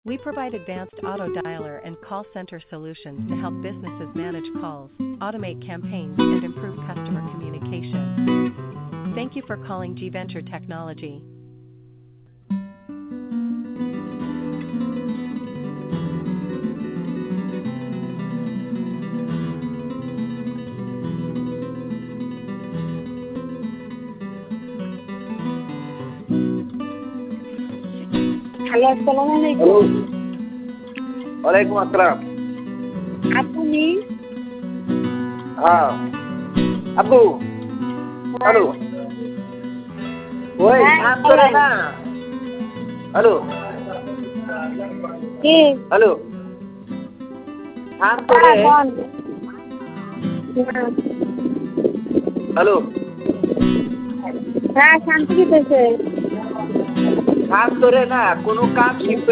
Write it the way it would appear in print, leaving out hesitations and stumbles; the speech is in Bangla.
We provide advanced auto dialer and call center solutions to help businesses manage calls, automate campaigns, and improve customer communication. Thank you for calling G Venture Technology. Hello, আসসালামু আলাইকুম। ওয়ালাইকুম আসসালাম। আপনি? হ্যাঁ আব্বু। হ্যালো ওই কাজ করে না। হ্যালো কে? হ্যালো কাজ করে। হ্যালো হ্যাঁ, শান্তি দিতেছে। কাজ করে না, কোনো কাজ শিখতে